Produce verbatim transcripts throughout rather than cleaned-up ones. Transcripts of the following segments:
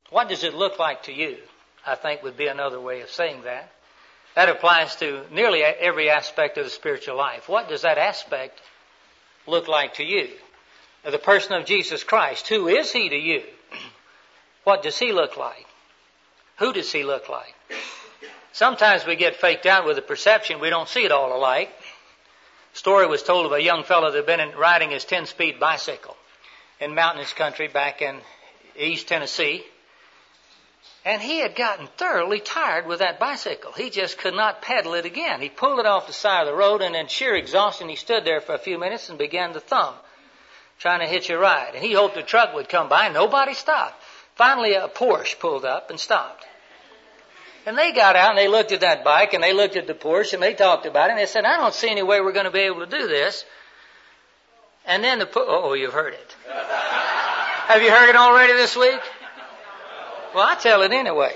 What does it look like to you? I think would be another way of saying that. That applies to nearly every aspect of the spiritual life. What does that aspect look like to you? The person of Jesus Christ, who is He to you? What does He look like? Who does He look like? Sometimes we get faked out with a perception. We don't see it all alike. A story was told of a young fellow that had been riding his ten-speed bicycle in mountainous country back in East Tennessee. And he had gotten thoroughly tired with that bicycle. He just could not pedal it again. He pulled it off the side of the road, and in sheer exhaustion, he stood there for a few minutes and began to thumb, trying to hitch a ride. And he hoped a truck would come by. Nobody stopped. Finally, a Porsche pulled up and stopped. And they got out and they looked at that bike and they looked at the Porsche and they talked about it. And they said, I don't see any way we're going to be able to do this. And then the... Oh, you've heard it. Have you heard it already this week? Well, I tell it anyway.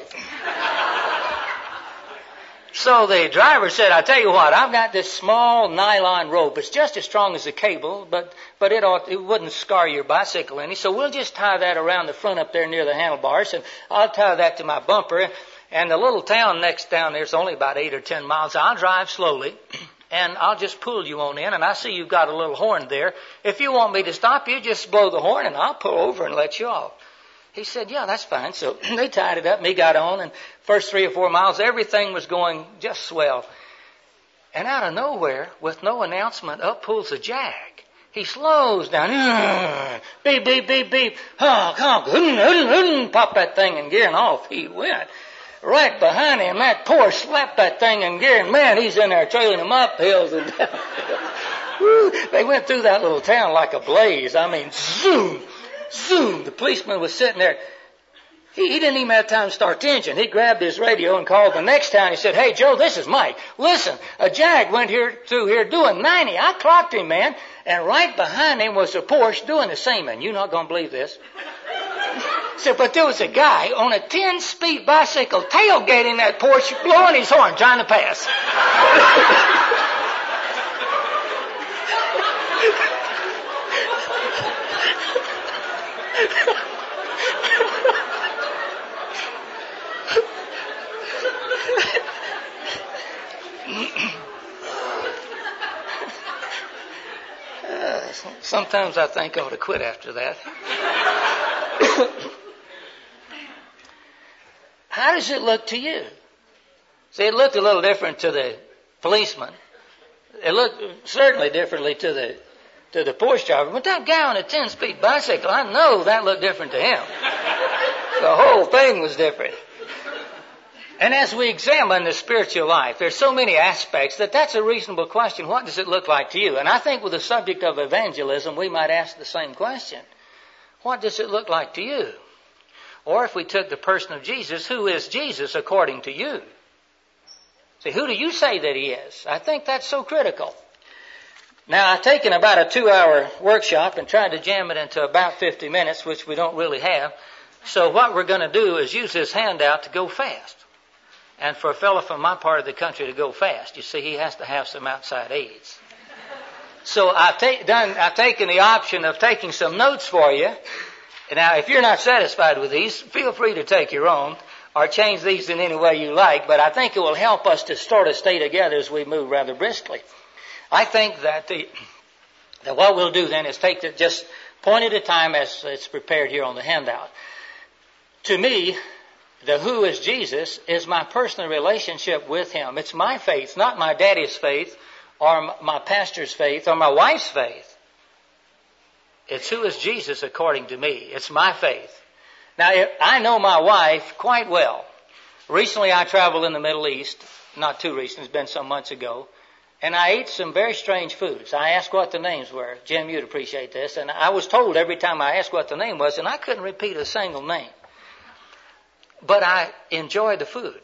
So the driver said, I tell you what, I've got this small nylon rope. It's just as strong as a cable, but but it ought, it wouldn't scar your bicycle any. So we'll just tie that around the front up there near the handlebars, and I'll tie that to my bumper. And the little town next down there is only about eight or ten miles. I'll drive slowly, and I'll just pull you on in. And I see you've got a little horn there. If you want me to stop you, just blow the horn, and I'll pull over and let you off. He said, yeah, that's fine. So they tied it up, and he got on, and first three or four miles, everything was going just swell. And out of nowhere, with no announcement, up pulls a jag. He slows down. Beep, beep, beep, beep. Honk, honk. Pop that thing in gear, and off he went. Right behind him, that Porsche slapped that thing in gear, and man, he's in there trailing him up hills and down hills. They went through that little town like a blaze. I mean, zoom, zoom. The policeman was sitting there. He, he didn't even have time to start the engine. He grabbed his radio and called the next town. He said, hey, Joe, this is Mike. Listen, a jag went here through here doing ninety. I clocked him, man. And right behind him was a Porsche doing the same. And you're not going to believe this. So, but there was a guy on a ten-speed bicycle tailgating that Porsche, blowing his horn, trying to pass. uh, sometimes I think I ought to quit after that. How does it look to you? See, it looked a little different to the policeman. It looked certainly differently to the to the Porsche driver. But that guy on a ten-speed bicycle, I know that looked different to him. The whole thing was different. And as we examine the spiritual life, there's so many aspects that that's a reasonable question. What does it look like to you? And I think with the subject of evangelism, we might ask the same question. What does it look like to you? Or if we took the person of Jesus, who is Jesus according to you? See, who do you say that He is? I think that's so critical. Now, I've taken about a two-hour workshop and tried to jam it into about fifty minutes, which we don't really have. So what we're going to do is use this handout to go fast. And for a fellow from my part of the country to go fast, you see, he has to have some outside aids. So I've, ta- done, I've taken the option of taking some notes for you. Now, if you're not satisfied with these, feel free to take your own or change these in any way you like, but I think it will help us to sort of stay together as we move rather briskly. I think that, the, that what we'll do then is take it just point at a time as it's prepared here on the handout. To me, the who is Jesus is my personal relationship with Him. It's my faith, not my daddy's faith or my pastor's faith or my wife's faith. It's who is Jesus according to me. It's my faith. Now, I know my wife quite well. Recently, I traveled in the Middle East. Not too recent. It's been some months ago. And I ate some very strange foods. I asked what the names were. Jim, you'd appreciate this. And I was told every time I asked what the name was, and I couldn't repeat a single name. But I enjoyed the food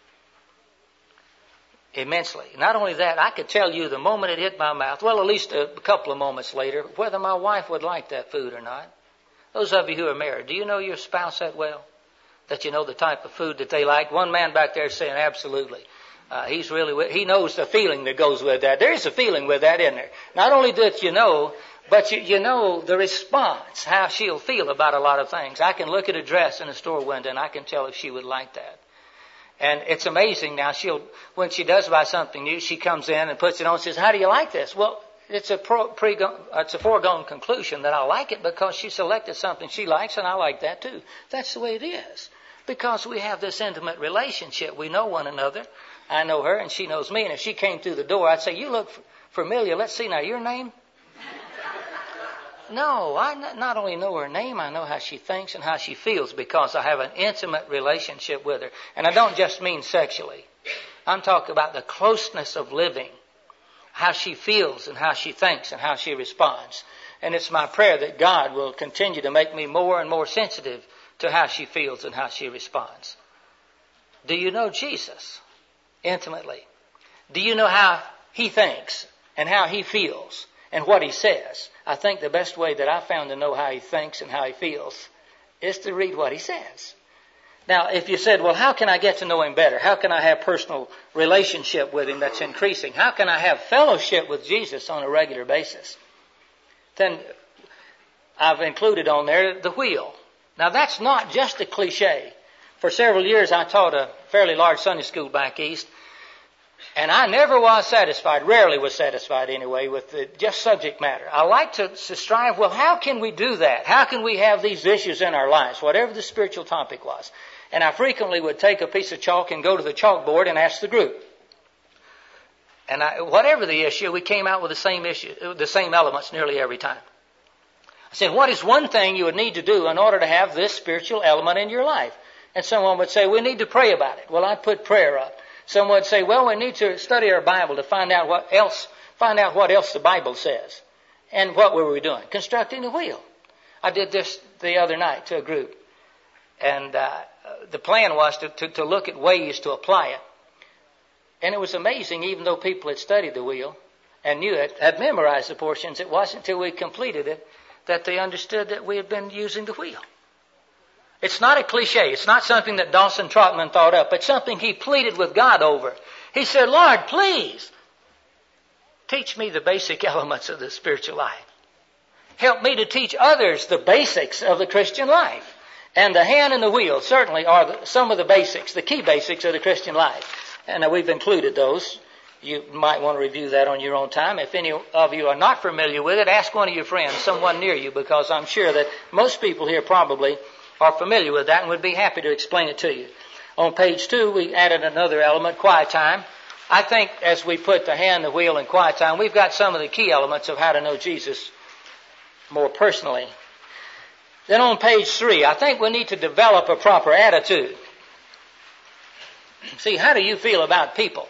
immensely. Not only that, I could tell you the moment it hit my mouth, well, at least a couple of moments later, whether my wife would like that food or not. Those of you who are married, do you know your spouse that well? That you know the type of food that they like? One man back there is saying, absolutely. Uh, he's really, he knows the feeling that goes with that. There is a feeling with that, isn't there? Not only that you know, But you, you know the response, how she'll feel about a lot of things. I can look at a dress in a store window and I can tell if she would like that. And it's amazing now, she'll, when she does buy something new, she comes in and puts it on and says, how do you like this? Well, it's a, pro, pre, it's a foregone conclusion that I like it because she selected something she likes and I like that too. That's the way it is. Because we have this intimate relationship. We know one another. I know her and she knows me. And if she came through the door, I'd say, you look f- familiar. Let's see now, your name? No, I not only know her name, I know how she thinks and how she feels because I have an intimate relationship with her. And I don't just mean sexually. I'm talking about the closeness of living, how she feels and how she thinks and how she responds. And it's my prayer that God will continue to make me more and more sensitive to how she feels and how she responds. Do you know Jesus intimately? Do you know how he thinks and how he feels and what he says? I think the best way that I've found to know how he thinks and how he feels is to read what he says. Now, if you said, well, how can I get to know him better? How can I have personal relationship with him that's increasing? How can I have fellowship with Jesus on a regular basis? Then I've included on there the wheel. Now, that's not just a cliche. For several years, I taught a fairly large Sunday school back east, and I never was satisfied, rarely was satisfied anyway, with the just subject matter. I like to, to strive, well, how can we do that? How can we have these issues in our lives, whatever the spiritual topic was? And I frequently would take a piece of chalk and go to the chalkboard and ask the group. And I, whatever the issue, we came out with the same issue, the same elements nearly every time. I said, what is one thing you would need to do in order to have this spiritual element in your life? And someone would say, we need to pray about it. Well, I'd put prayer up. Someone would say, well, we need to study our Bible to find out what else, find out what else the Bible says. And what were we doing? Constructing a wheel. I did this the other night to a group. And uh, the plan was to, to, to look at ways to apply it. And it was amazing, even though people had studied the wheel and knew it, had memorized the portions, it wasn't until we completed it that they understood that we had been using the wheel. It's not a cliche. It's not something that Dawson Trotman thought up. It's something he pleaded with God over. He said, Lord, please, teach me the basic elements of the spiritual life. Help me to teach others the basics of the Christian life. And the hand and the wheel certainly are the, some of the basics, the key basics of the Christian life. And uh, we've included those. You might want to review that on your own time. If any of you are not familiar with it, ask one of your friends, someone near you, because I'm sure that most people here probably are familiar with that and would be happy to explain it to you. On page two, we added another element, quiet time. I think as we put the hand, the wheel, and quiet time, we've got some of the key elements of how to know Jesus more personally. Then on page three, I think we need to develop a proper attitude. See, how do you feel about people?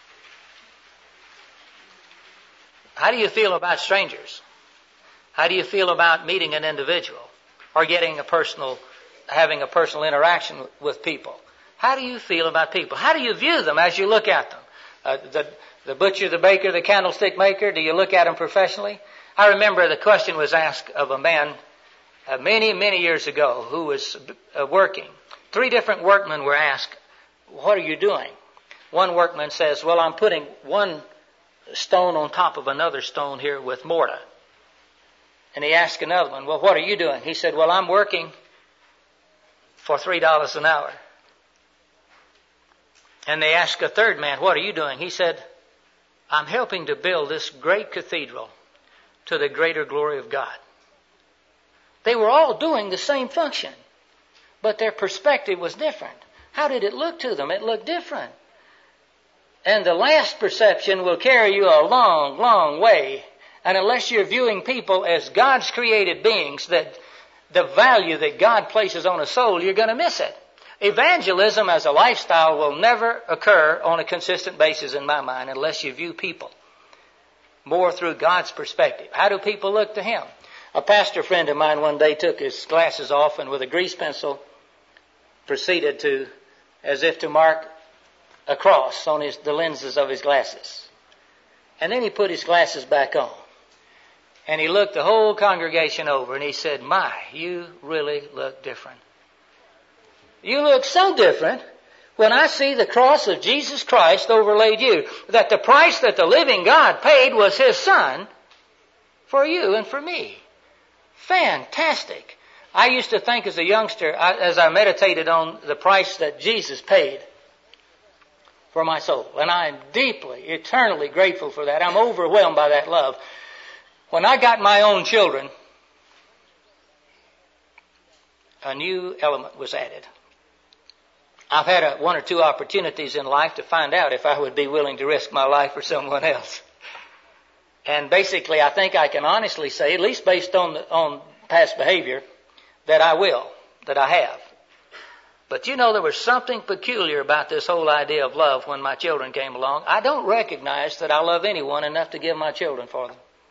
How do you feel about strangers? How do you feel about meeting an individual or getting a personal, having a personal interaction with people? How do you feel about people? How do you view them as you look at them? Uh, the, the butcher, the baker, the candlestick maker, do you look at them professionally? I remember the question was asked of a man uh, many, many years ago who was uh, working. Three different workmen were asked, what are you doing? One workman says, well, I'm putting one stone on top of another stone here with mortar. And he asked another one, well, what are you doing? He said, well, I'm working for three dollars an hour. And they asked a third man, what are you doing? He said, I'm helping to build this great cathedral to the greater glory of God. They were all doing the same function, but their perspective was different. How did it look to them? It looked different. And the last perception will carry you a long, long way. And unless you're viewing people as God's created beings, that the value that God places on a soul, you're going to miss it. Evangelism as a lifestyle will never occur on a consistent basis in my mind unless you view people more through God's perspective. How do people look to Him? A pastor friend of mine one day took his glasses off and with a grease pencil proceeded to, as if to mark a cross on his, the lenses of his glasses. And then he put his glasses back on. And he looked the whole congregation over and he said, my, you really look different. You look so different when I see the cross of Jesus Christ overlaid you. That the price that the living God paid was His Son. for you and for me. Fantastic. I used to think as a youngster, as I meditated on the price that Jesus paid for my soul, and I am deeply, eternally grateful for that. I'm overwhelmed by that love. When I got my own children, a new element was added. I've had a, one or two opportunities in life to find out if I would be willing to risk my life for someone else. And basically, I think I can honestly say, at least based on the, on past behavior, that I will, that I have. But you know, there was something peculiar about this whole idea of love when my children came along. I don't recognize that I love anyone enough to give my children for them.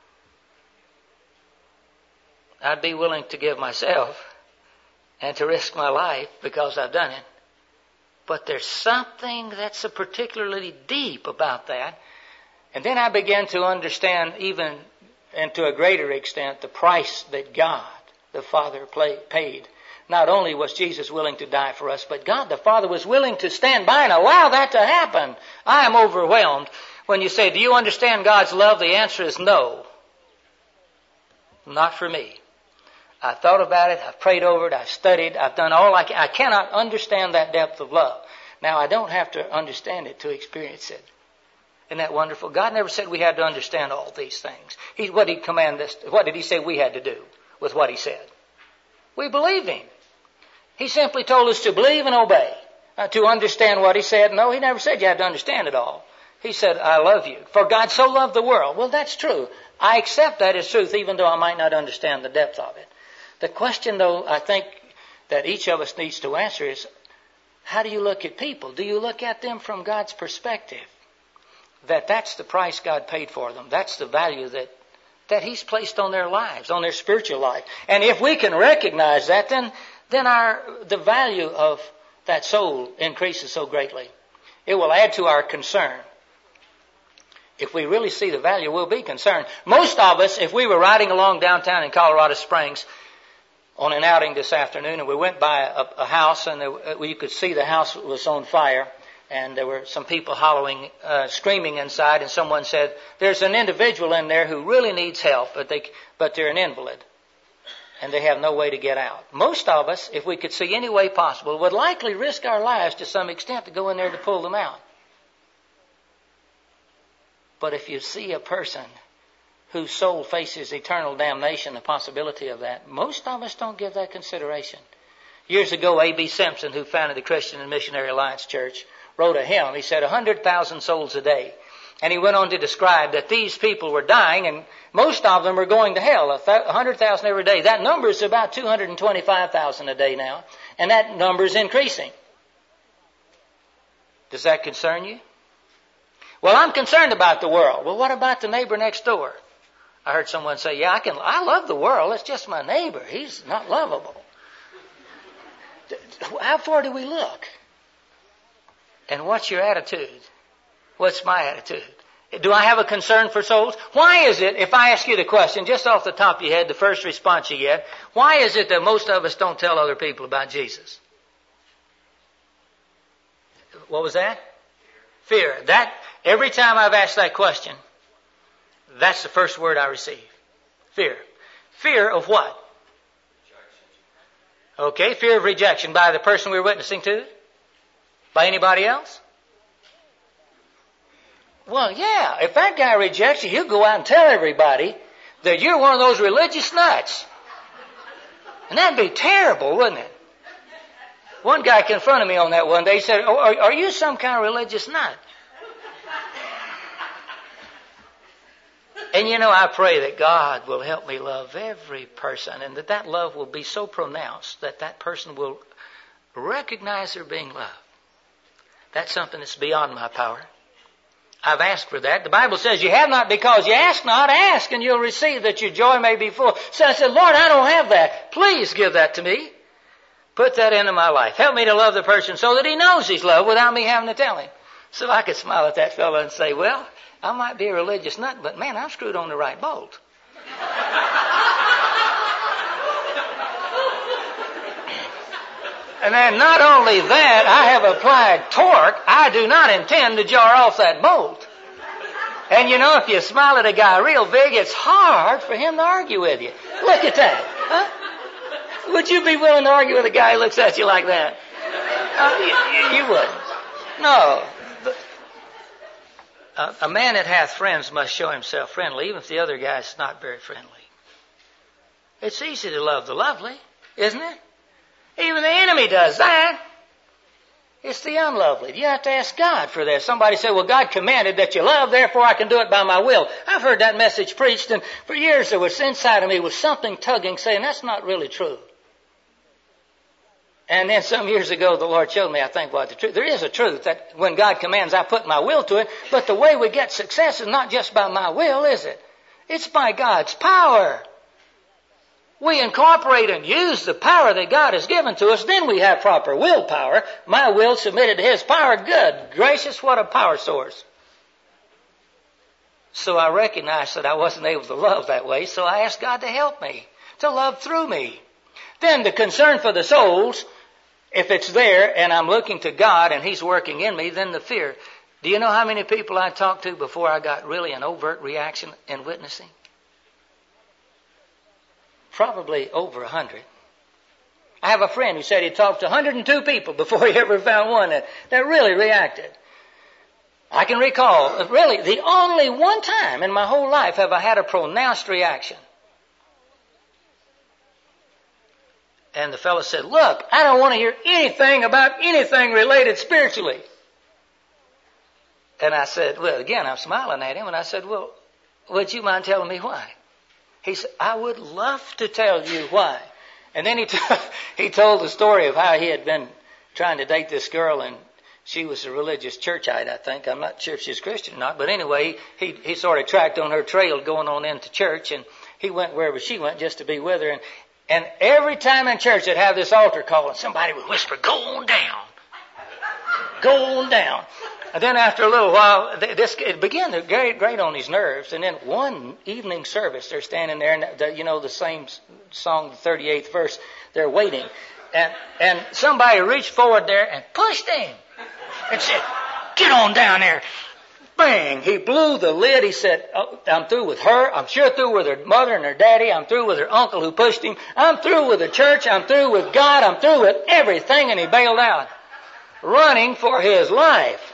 I'd be willing to give myself and to risk my life because I've done it. But there's something that's a particularly deep about that. And then I began to understand even, and to a greater extent, the price that God, the Father, play, paid. Not only was Jesus willing to die for us, but God the Father was willing to stand by and allow that to happen. I am overwhelmed. When you say, do you understand God's love? The answer is no. Not for me. I thought about it, I've prayed over it, I've studied, I've done all I can. I cannot understand that depth of love. Now, I don't have to understand it to experience it. Isn't that wonderful? God never said we had to understand all these things. He, what did He command us? What did He say we had to do with what He said? We believed Him. He simply told us to believe and obey. Uh, to understand what He said. No, He never said you had to understand it all. He said, I love you. For God so loved the world. Well, that's true. I accept that as truth, even though I might not understand the depth of it. The question, though, I think that each of us needs to answer is, how do you look at people? Do you look at them from God's perspective? That that's the price God paid for them. That's the value that, that He's placed on their lives, on their spiritual life. And if we can recognize that, then, then our, the value of that soul increases so greatly. It will add to our concern. If we really see the value, we'll be concerned. Most of us, if we were riding along downtown in Colorado Springs on an outing this afternoon, and we went by a, a house, and there, you could see the house was on fire, and there were some people hollering, uh, screaming inside, and someone said, there's an individual in there who really needs help, but they, but they're an invalid, and they have no way to get out. Most of us, if we could see any way possible, would likely risk our lives to some extent to go in there to pull them out. But if you see a person whose soul faces eternal damnation, the possibility of that, most of us don't give that consideration. Years ago, A B Simpson, who founded the Christian and Missionary Alliance Church, wrote a hymn. He said one hundred thousand souls a day. And he went on to describe that these people were dying, and most of them were going to hell, one hundred thousand every day. That number is about two hundred twenty-five thousand a day now, and that number is increasing. Does that concern you? Well, I'm concerned about the world. Well, what about the neighbor next door? I heard someone say, yeah, I can. I love the world. It's just my neighbor. He's not lovable. How far do we look? And what's your attitude? What's my attitude? Do I have a concern for souls? Why is it, if I ask you the question, just off the top of your head, the first response you get, why is it that most of us don't tell other people about Jesus? What was that? Fear. That, every time I've asked that question, that's the first word I receive. Fear. Fear of what? Okay, fear of rejection by the person we're witnessing to? By anybody else? Well, yeah, if that guy rejects you, you go out and tell everybody that you're one of those religious nuts. And that'd be terrible, wouldn't it? One guy confronted me on that one day. He said, oh, are, are you some kind of religious nut? And you know, I pray that God will help me love every person, and that that love will be so pronounced that that person will recognize they're being loved. That's something that's beyond my power. I've asked for that. The Bible says you have not because you ask not. Ask and you'll receive that your joy may be full. So I said, Lord, I don't have that. Please give that to me. Put that into my life. Help me to love the person so that he knows he's loved without me having to tell him. So I could smile at that fellow and say, well, I might be a religious nut, but man, I'm screwed on the right bolt. And then not only that, I have applied torque. I do not intend to jar off that bolt. And you know, if you smile at a guy real big, it's hard for him to argue with you. Look at that. Huh? Would you be willing to argue with a guy who looks at you like that? Uh, you, you wouldn't. No. A, a man that hath friends must show himself friendly, even if the other guy's not very friendly. It's easy to love the lovely, isn't it? Even the enemy does that. It's the unlovely. You have to ask God for that. Somebody said, well, God commanded that you love, therefore I can do it by my will. I've heard that message preached, and for years there was inside of me was something tugging, saying that's not really true. And then some years ago, the Lord showed me, I think, what the truth. There is a truth that when God commands, I put my will to it. But the way we get success is not just by my will, is it? It's by God's power. We incorporate and use the power that God has given to us. Then we have proper willpower. My will submitted to His power. Good gracious, what a power source. So I recognized that I wasn't able to love that way. So I asked God to help me, to love through me. Then the concern for the souls, if it's there and I'm looking to God and He's working in me, then the fear. Do you know how many people I talked to before I got really an overt reaction in witnessing? Probably over a hundred. I have a friend who said he talked to one hundred two people before he ever found one that, that really reacted. I can recall, really, the only one time in my whole life have I had a pronounced reaction. And the fellow said, look, I don't want to hear anything about anything related spiritually. And I said, well, again, I'm smiling at him, and I said, well, would you mind telling me why? He said, I would love to tell you why. And then he, t- he told the story of how he had been trying to date this girl, and she was a religious churchite, I think. I'm not sure if she's Christian or not. But anyway, he, he sort of tracked on her trail going on into church, and he went wherever she went just to be with her. And, and every time in church they'd have this altar call, and somebody would whisper, go on down. Go on down. And then after a little while, this it began to grate, grate on his nerves. And then one evening service, they're standing there, and the, you know the same song, the thirty-eighth verse, they're waiting. And, and somebody reached forward there and pushed him and said, get on down there. Bang! He blew the lid. He said, oh, I'm through with her. I'm sure through with her mother and her daddy. I'm through with her uncle who pushed him. I'm through with the church. I'm through with God. I'm through with everything. And he bailed out, running for his life.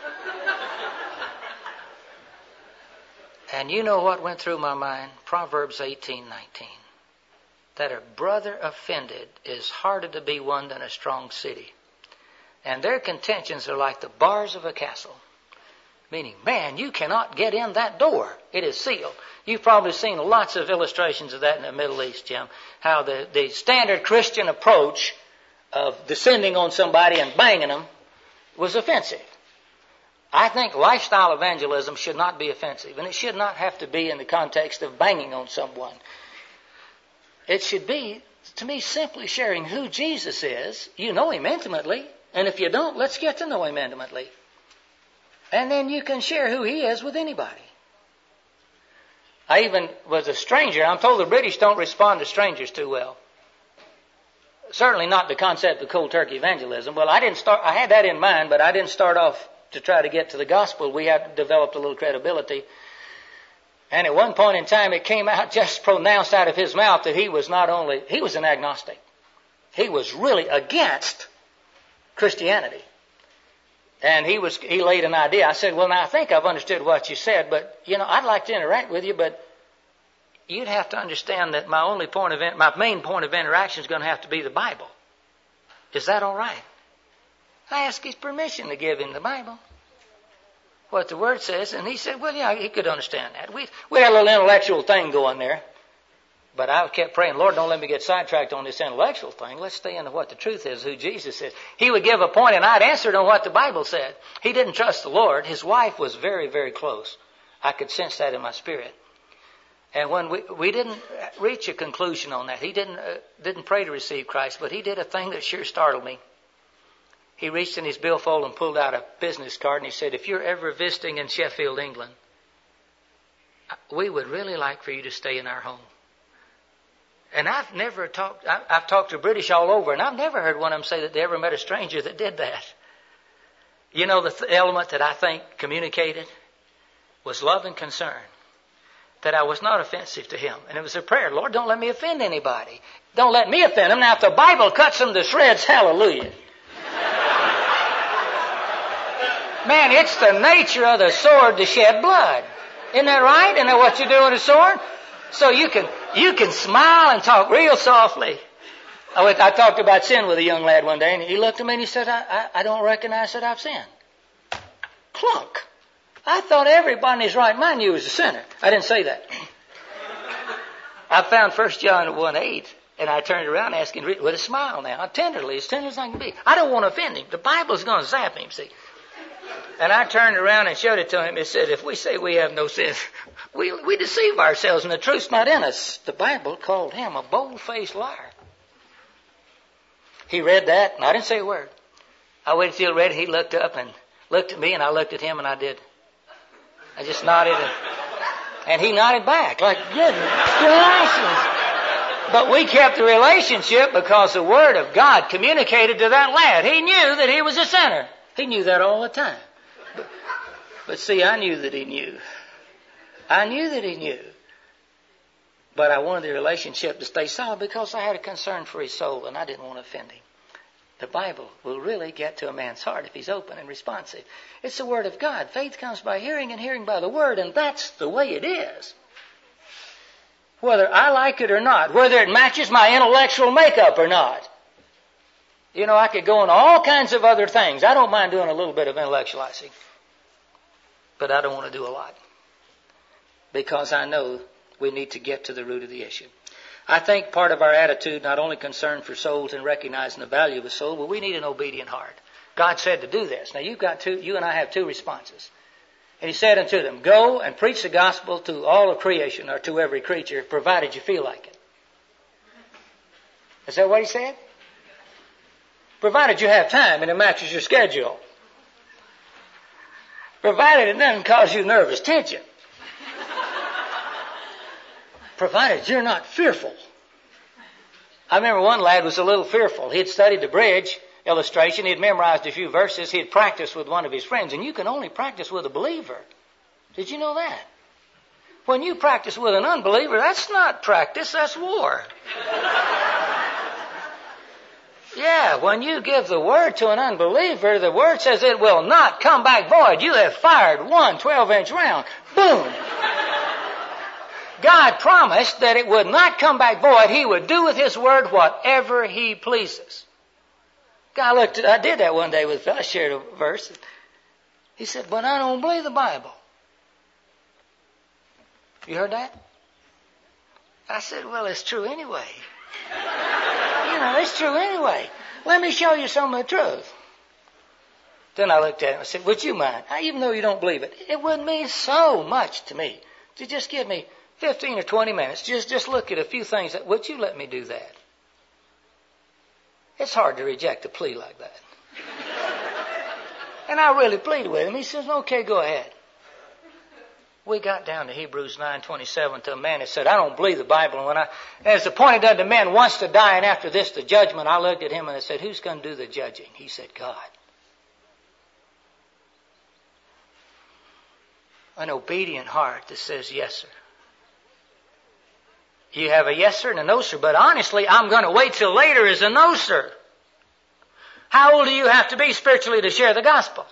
And you know what went through my mind? Proverbs eighteen nineteen. That a brother offended is harder to be won than a strong city. And their contentions are like the bars of a castle. Meaning, man, you cannot get in that door. It is sealed. You've probably seen lots of illustrations of that in the Middle East, Jim. How the, the standard Christian approach of descending on somebody and banging them was offensive. I think lifestyle evangelism should not be offensive, and it should not have to be in the context of banging on someone. It should be, to me, simply sharing who Jesus is. You know Him intimately, and if you don't, let's get to know Him intimately. And then you can share who He is with anybody. I even was a stranger. I'm told the British don't respond to strangers too well. Certainly not the concept of cold turkey evangelism. Well, I didn't start, I had that in mind, but I didn't start off to try to get to the gospel. We had developed a little credibility. And at one point in time, it came out, just pronounced out of his mouth, that he was not only, he was an agnostic. He was really against Christianity. And he was, he laid an idea. I said, well, now I think I've understood what you said, but, you know, I'd like to interact with you, but you'd have to understand that my only point of, my main point of interaction is going to have to be the Bible. Is that all right? I asked his permission to give him the Bible, what the Word says, and he said, well, yeah, he could understand that. We we had a little intellectual thing going there, but I kept praying, Lord, don't let me get sidetracked on this intellectual thing. Let's stay into what the truth is, who Jesus is. He would give a point, and I'd answer on what the Bible said. He didn't trust the Lord. His wife was very, very close. I could sense that in my spirit. And when we we didn't reach a conclusion on that, he didn't uh, didn't pray to receive Christ, but he did a thing that sure startled me. He reached in his billfold and pulled out a business card, and he said, if you're ever visiting in Sheffield, England, we would really like for you to stay in our home. And I've never talked, I've talked to British all over, and I've never heard one of them say that they ever met a stranger that did that. You know the th- element that I think communicated? was love and concern, that I was not offensive to him. And it was a prayer, Lord, don't let me offend anybody. Don't let me offend them. Now, if the Bible cuts them to shreds, hallelujah. Man, it's the nature of the sword to shed blood. Isn't that right? Isn't that what you do with a sword? So you can you can smile and talk real softly. I, went, I talked about sin with a young lad one day, and he looked at me and he said, I, I, I don't recognize that I've sinned. Clunk. I thought everybody in his right mind knew he was a sinner. I didn't say that. I found First John one eight, and I turned around asking with a smile now, tenderly, as tender as I can be. I don't want to offend him. The Bible's going to zap him, see. And I turned around and showed it to him. It said, if we say we have no sin, we, we deceive ourselves and the truth's not in us. The Bible called him a bold-faced liar. He read that, and I didn't say a word. I waited till he read it. He looked up and looked at me, and I looked at him, and I did. I just nodded, and, and he nodded back, like, good gracious. But we kept the relationship because the Word of God communicated to that lad. He knew that he was a sinner. He knew that all the time. But, but see, I knew that he knew. I knew that he knew. But I wanted the relationship to stay solid because I had a concern for his soul and I didn't want to offend him. The Bible will really get to a man's heart if he's open and responsive. It's the Word of God. Faith comes by hearing and hearing by the Word, and that's the way it is. Whether I like it or not, whether it matches my intellectual makeup or not. You know, I could go into all kinds of other things. I don't mind doing a little bit of intellectualizing. But I don't want to do a lot. Because I know we need to get to the root of the issue. I think part of our attitude, not only concern for souls and recognizing the value of a soul, but we need an obedient heart. God said to do this. Now you've got two, you and I have two responses. And he said unto them, go and preach the gospel to all of creation, or to every creature, provided you feel like it. Is that what he said? Provided you have time and it matches your schedule. Provided it doesn't cause you nervous tension. Provided you're not fearful. I remember one lad was a little fearful. He had studied the bridge illustration. He had memorized a few verses. He had practiced with one of his friends. And you can only practice with a believer. Did you know that? When you practice with an unbeliever, that's not practice, that's war. Yeah, when you give the word to an unbeliever, the word says it will not come back void. You have fired one twelve-inch round. Boom! God promised that it would not come back void. He would do with His word whatever He pleases. God looked at, I did that one day with a fellow. I shared a verse. He said, but I don't believe the Bible. You heard that? I said, well, it's true anyway. You know, it's true anyway. Let me show you some of the truth. Then I looked at him and said, would you mind? Even though you don't believe it, it would mean so much to me to just give me fifteen or twenty minutes. Just, just look at a few things. That, would you let me do that? It's hard to reject a plea like that. And I really pleaded with him. He says, okay, go ahead. We got down to Hebrews nine twenty-seven to a man that said, I don't believe the Bible. And when I, as appointed unto men once to die, and after this the judgment, I looked at him and I said, who's going to do the judging? He said, God. An obedient heart that says, yes, sir. You have a yes, sir, and a no, sir. But honestly, I'm going to wait till later is a no, sir. How old do you have to be spiritually to share the gospel?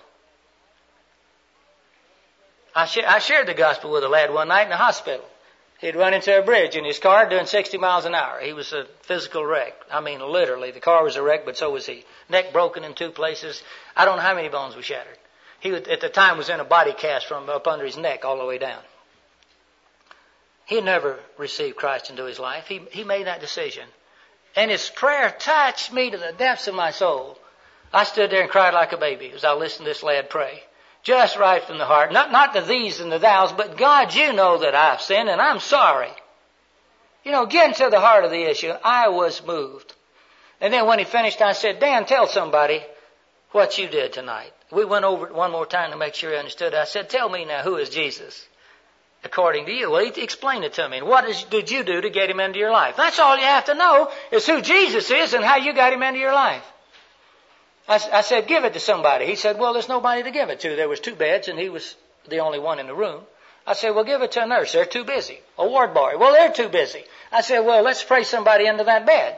I, sh- I shared the gospel with a lad one night in the hospital. He'd run into a bridge in his car doing sixty miles an hour. He was a physical wreck. I mean, literally. The car was a wreck, but so was he. Neck broken in two places. I don't know how many bones were shattered. He, was, at the time, was in a body cast from up under his neck all the way down. He had never received Christ into his life. He, he made that decision. And his prayer touched me to the depths of my soul. I stood there and cried like a baby as I listened to this lad pray. Just right from the heart. Not, not the these and the thous, but God, you know that I've sinned and I'm sorry. You know, getting to the heart of the issue, I was moved. And then when he finished, I said, Dan, tell somebody what you did tonight. We went over it one more time to make sure he understood. I said, tell me now, who is Jesus? According to you. Well, he explained it to me. And what is, did you do to get him into your life? That's all you have to know is who Jesus is and how you got him into your life. I, I said, give it to somebody. He said, well, there's nobody to give it to. There was two beds and he was the only one in the room. I said, well, give it to a nurse. They're too busy. A ward boy. Well, they're too busy. I said, well, let's pray somebody into that bed.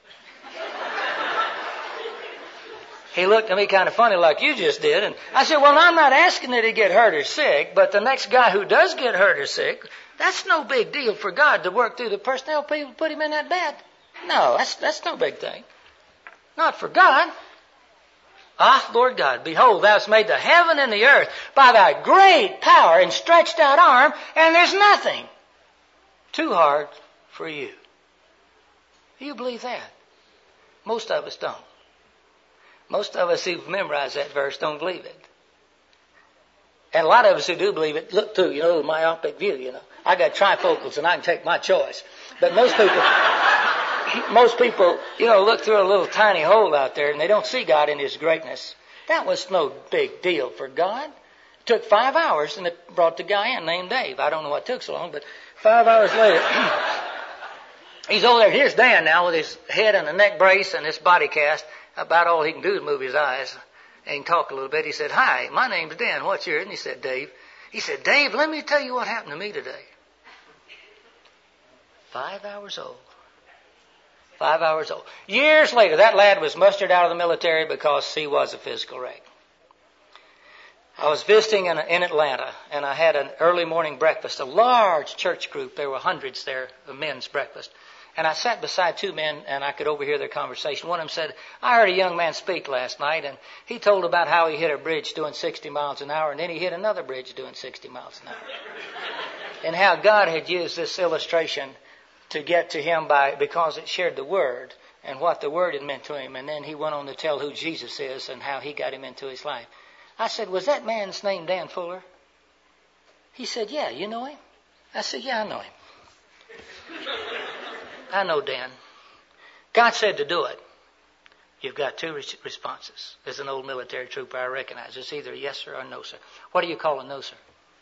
He looked at me kind of funny like you just did. And I said, well, I'm not asking that he get hurt or sick, but the next guy who does get hurt or sick, that's no big deal for God to work through the personnel people, put him in that bed. No, that's, that's no big thing. Not for God. Ah, Lord God, behold, thou hast made the heaven and the earth by thy great power and stretched out arm, and there's nothing too hard for you. Do you believe that? Most of us don't. Most of us who've memorized that verse don't believe it. And a lot of us who do believe it look through, you know, the myopic view, you know. I got trifocals and I can take my choice. But most people, most people, you know, look through a little tiny hole out there and they don't see God in His greatness. That was no big deal for God. It took five hours and it brought the guy in named Dave. I don't know what took so long, but five hours later, he's over there. Here's Dan now with his head in a neck brace and this body cast. About all he can do is move his eyes and talk a little bit. He said, hi, my name's Dan. What's yours? And he said, Dave. He said, Dave, let me tell you what happened to me today. Five hours old. Five hours old. Years later, that lad was mustered out of the military because he was a physical wreck. I was visiting in, in Atlanta, and I had an early morning breakfast, a large church group. There were hundreds there, a men's breakfast. And I sat beside two men, and I could overhear their conversation. One of them said, I heard a young man speak last night, and he told about how he hit a bridge doing sixty miles an hour, and then he hit another bridge doing sixty miles an hour. And how God had used this illustration to get to him by because it shared the Word and what the Word had meant to him. And then he went on to tell who Jesus is and how He got him into his life. I said, was that man's name Dan Fuller? He said, yeah, you know him? I said, yeah, I know him. I know Dan. God said to do it. You've got two re- responses. There's an old military trooper I recognize. It's either yes sir or no sir. What do you call a no sir?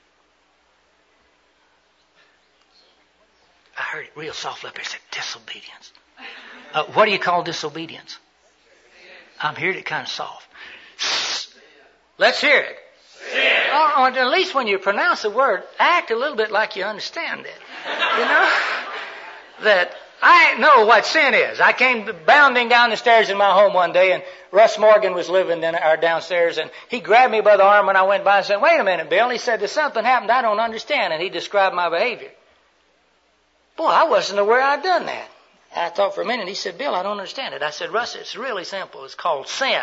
I heard it real softly up there. It said disobedience. Uh, what do you call disobedience? I'm hearing it kind of soft. Let's hear it. Or, or at least when you pronounce the word, act a little bit like you understand it. You know? That I know what sin is. I came bounding down the stairs in my home one day, and Russ Morgan was living in our downstairs, and he grabbed me by the arm when I went by and said, wait a minute, Bill. He said, there's something happened I don't understand, and he described my behavior. Boy, I wasn't aware I'd done that. I thought for a minute. He said, Bill, I don't understand it. I said, Russ, it's really simple. It's called sin.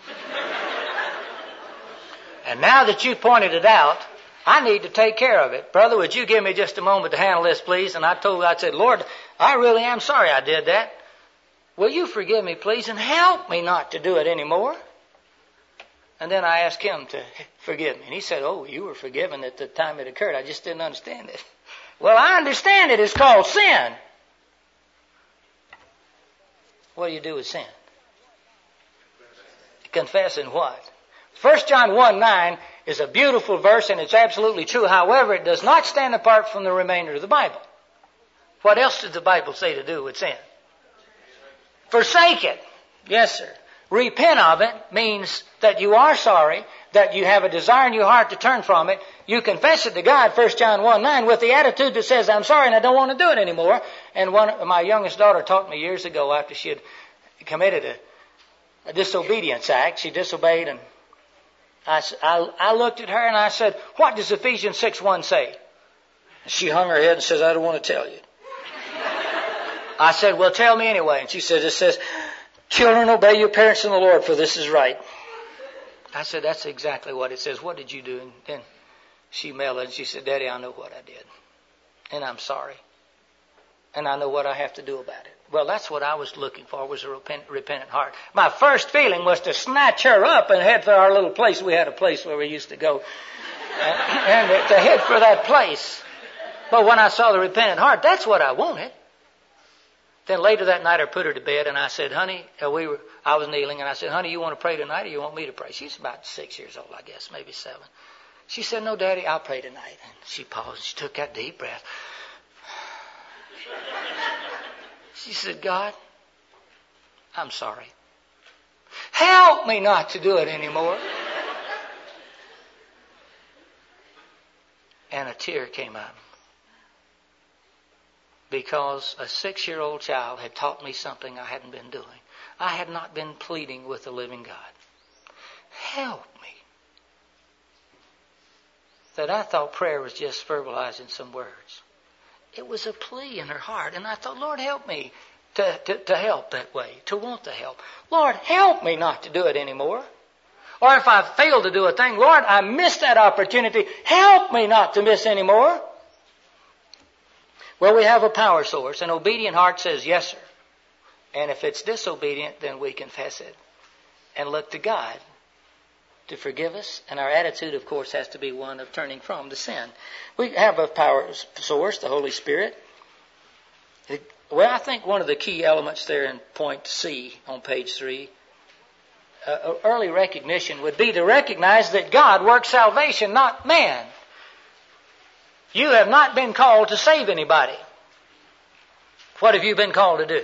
And now that you pointed it out, I need to take care of it. Brother, would you give me just a moment to handle this, please? And I told, I said, Lord, I really am sorry I did that. Will you forgive me, please, and help me not to do it anymore? And then I asked him to forgive me. And he said, oh, you were forgiven at the time it occurred. I just didn't understand it. Well, I understand it. It's called sin. What do you do with sin? Confess in what? First John one nine is a beautiful verse, and it's absolutely true. However, it does not stand apart from the remainder of the Bible. What else does the Bible say to do with sin? Forsake it. Yes, sir. Repent of it means that you are sorry, that you have a desire in your heart to turn from it. You confess it to God, First John one nine, with the attitude that says, I'm sorry and I don't want to do it anymore. And one, my youngest daughter taught me years ago after she had committed a, a disobedience act. She disobeyed, and I, I, I looked at her and I said, what does Ephesians six one say? She hung her head and says, I don't want to tell you. I said, well, tell me anyway. And she said, it says, children, obey your parents in the Lord, for this is right. I said, that's exactly what it says. What did you do? And then she mellowed and she said, Daddy, I know what I did. And I'm sorry. And I know what I have to do about it. Well, that's what I was looking for, was a repent, repentant heart. My first feeling was to snatch her up and head for our little place. We had a place where we used to go. and, and to head for that place. But when I saw the repentant heart, that's what I wanted. Then later that night I put her to bed and I said, honey, uh, we were, I was kneeling and I said, honey, you want to pray tonight or you want me to pray? She's about six years old, I guess, maybe seven. She said, no, Daddy, I'll pray tonight. And she paused. She took that deep breath. She said, God, I'm sorry. Help me not to do it anymore. And a tear came out. Because a six-year-old child had taught me something I hadn't been doing. I had not been pleading with the living God. Help me. That I thought prayer was just verbalizing some words. It was a plea in her heart. And I thought, Lord, help me to, to, to help that way, to want to help. Lord, help me not to do it anymore. Or if I fail to do a thing, Lord, I missed that opportunity. Help me not to miss anymore. Well, we have a power source. An obedient heart says, yes, sir. And if it's disobedient, then we confess it and look to God to forgive us. And our attitude, of course, has to be one of turning from the sin. We have a power source, the Holy Spirit. It, well, I think one of the key elements there in point C on page three, uh, early recognition would be to recognize that God works salvation, not man. You have not been called to save anybody. What have you been called to do?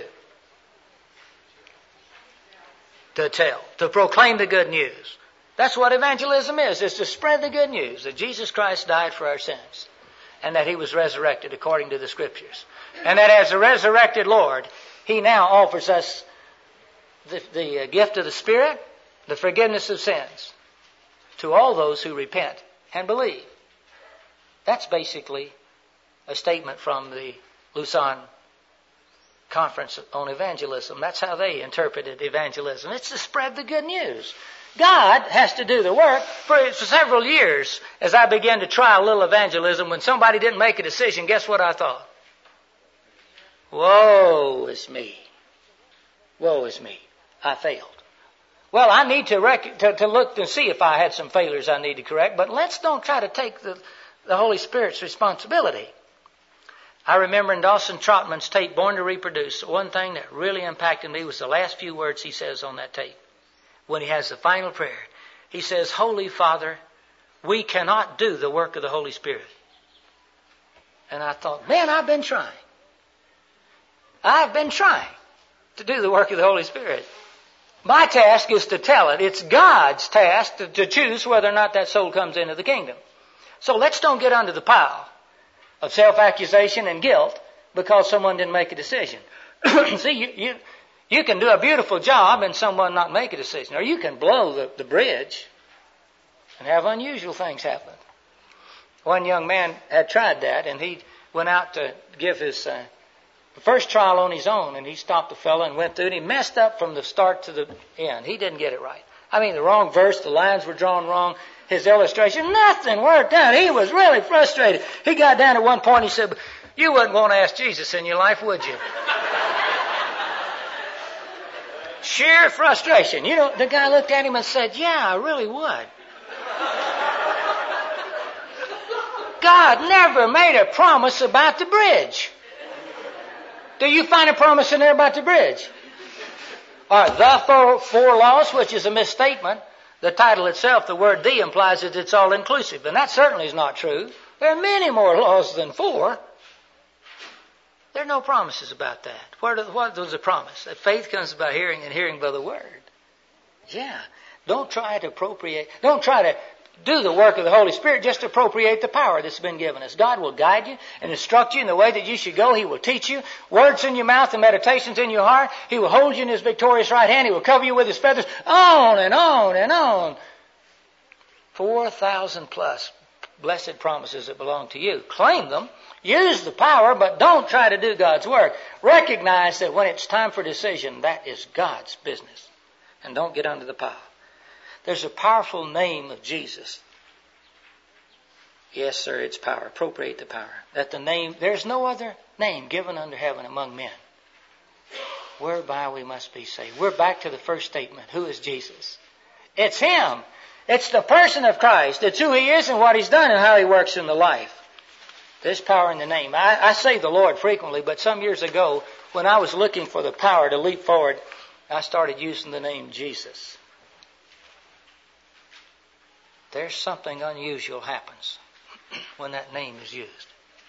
To tell, to proclaim the good news. That's what evangelism is, is to spread the good news that Jesus Christ died for our sins and that He was resurrected according to the Scriptures. And that as a resurrected Lord, He now offers us the, the gift of the Spirit, the forgiveness of sins to all those who repent and believe. That's basically a statement from the Lausanne Conference on Evangelism. That's how they interpreted evangelism. It's to spread the good news. God has to do the work. For, for several years, as I began to try a little evangelism, when somebody didn't make a decision, guess what I thought? Woe is me. Woe is me. I failed. Well, I need to, rec- to, to look and see if I had some failures I need to correct, but let's don't try to take the, the Holy Spirit's responsibility. I remember in Dawson Trotman's tape, Born to Reproduce, one thing that really impacted me was the last few words he says on that tape. When he has the final prayer, he says, Holy Father, we cannot do the work of the Holy Spirit. And I thought, man, I've been trying. I've been trying to do the work of the Holy Spirit. My task is to tell it. It's God's task to, to choose whether or not that soul comes into the kingdom. So let's don't get under the pile of self-accusation and guilt because someone didn't make a decision. See, you, you, you can do a beautiful job and someone not make a decision. Or you can blow the, the bridge and have unusual things happen. One young man had tried that, and he went out to give his uh, first trial on his own, and he stopped the fellow and went through it. He messed up from the start to the end. He didn't get it right. I mean, the wrong verse, the lines were drawn wrong. His illustration, nothing worked out. He was really frustrated. He got down at one point, he said, you wouldn't want to ask Jesus in your life, would you? Sheer frustration. You know, the guy looked at him and said, yeah, I really would. God never made a promise about the bridge. Do you find a promise in there about the bridge? Or the four, four laws, which is a misstatement. The title itself, the word the, implies that it's all inclusive. And that certainly is not true. There are many more laws than four. There are no promises about that. What, are, what was the promise? That faith comes by hearing and hearing by the word. Yeah. Don't try to appropriate, don't try to do the work of the Holy Spirit, just appropriate the power that's been given us. God will guide you and instruct you in the way that you should go. He will teach you. Words in your mouth and meditations in your heart. He will hold you in His victorious right hand. He will cover you with His feathers. On and on and on. Four thousand plus blessed promises that belong to you. Claim them. Use the power, but don't try to do God's work. Recognize that when it's time for decision, that is God's business. And don't get under the pile. There's a powerful name of Jesus. Yes, sir, it's power. Appropriate the power. That the name, there's no other name given under heaven among men whereby we must be saved. We're back to the first statement. Who is Jesus? It's Him. It's the person of Christ. It's who He is and what He's done and how He works in the life. There's power in the name. I, I say the Lord frequently, but some years ago, when I was looking for the power to leap forward, I started using the name Jesus. There's something unusual happens when that name is used.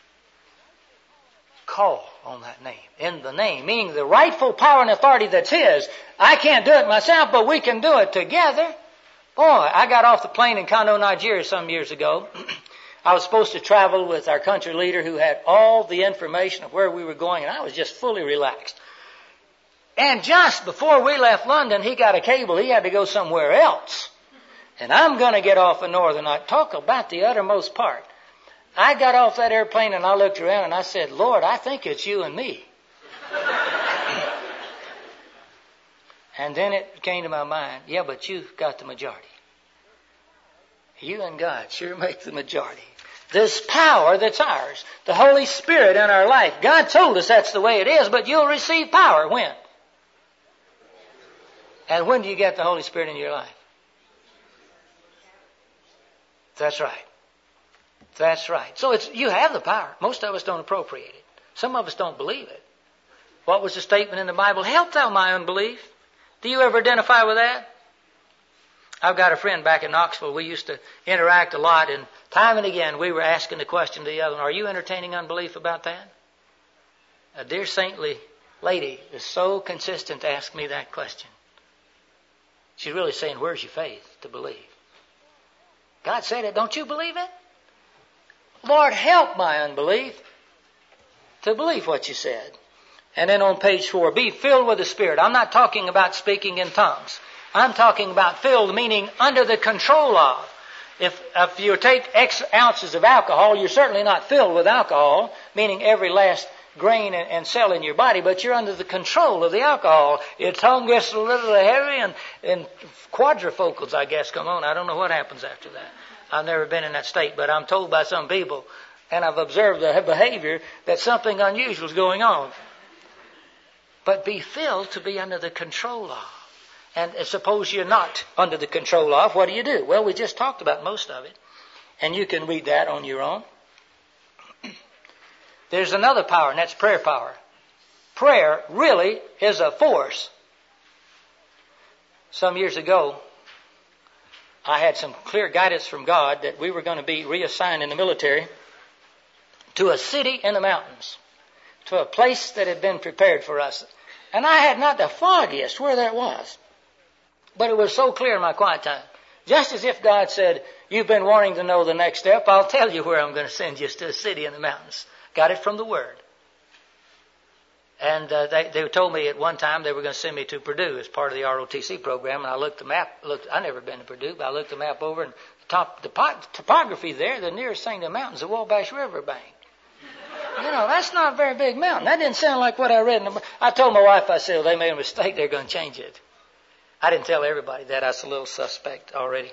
Call on that name. In the name, meaning the rightful power and authority that's His. I can't do it myself, but we can do it together. Boy, I got off the plane in Kano, Nigeria some years ago. I was supposed to travel with our country leader who had all the information of where we were going, and I was just fully relaxed. And just before we left London, he got a cable. He had to go somewhere else. And I'm going to get off of Northern. I talk about the uttermost part. I got off that airplane and I looked around and I said, Lord, I think it's you and me. And then it came to my mind, yeah, but you got the majority. You and God sure make the majority. This power that's ours, the Holy Spirit in our life. God told us that's the way it is, but you'll receive power. When? And when do you get the Holy Spirit in your life? That's right. That's right. So it's, you have the power. Most of us don't appropriate it. Some of us don't believe it. What was the statement in the Bible? Help thou my unbelief. Do you ever identify with that? I've got a friend back in Knoxville. We used to interact a lot, and time and again we were asking the question to the other one, are you entertaining unbelief about that? A dear saintly lady is so consistent to ask me that question. She's really saying, where's your faith to believe? God said it. Don't you believe it? Lord, help my unbelief to believe what you said. And then on page four, be filled with the Spirit. I'm not talking about speaking in tongues. I'm talking about filled, meaning under the control of. If, if you take X ounces of alcohol, you're certainly not filled with alcohol, meaning every last grain and, and cell in your body, but you're under the control of the alcohol. Your tongue gets a little heavy and, and quadrifocals, I guess, come on. I don't know what happens after that. I've never been in that state, but I'm told by some people, and I've observed the behavior, that something unusual is going on. But be filled to be under the control of. And suppose you're not under the control of, what do you do? Well, we just talked about most of it. And you can read that on your own. There's another power, and that's prayer power. Prayer really is a force. Some years ago, I had some clear guidance from God that we were going to be reassigned in the military to a city in the mountains, to a place that had been prepared for us. And I had not the foggiest where that was. But it was so clear in my quiet time. Just as if God said, you've been wanting to know the next step, I'll tell you where I'm going to send you, to a city in the mountains. Got it from the Word. And uh, they, they told me at one time they were going to send me to Purdue as part of the R O T C program. And I looked the map, looked, I'd never been to Purdue, but I looked the map over, and the top, the topography there, the nearest thing to the mountains, the Wabash River bank. You know, that's not a very big mountain. That didn't sound like what I read in the. I told my wife, I said, well, they made a mistake, they're going to change it. I didn't tell everybody that. I was a little suspect already.